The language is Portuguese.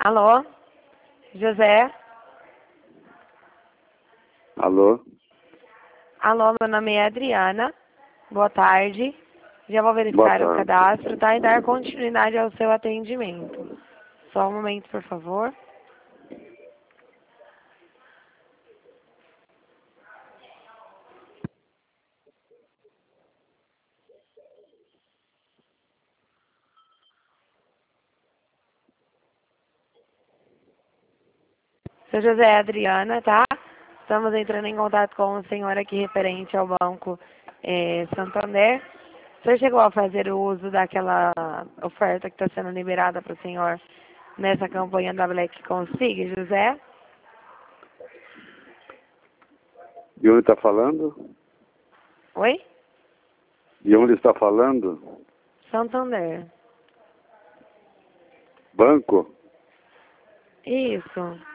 Alô? José? Alô? Alô, meu nome é Adriana. Boa tarde. Já vou Boa verificar o tarde. cadastro, tá? E dar continuidade ao seu atendimento. Só um momento, por favor. Seu José é Adriana, tá? Estamos entrando em contato com o senhor aqui referente ao Banco Santander. O senhor chegou a fazer o uso daquela oferta que está sendo liberada para o senhor nessa campanha da Black Consiga, José? De onde está falando? Oi? De onde está falando? Santander. Banco? Isso.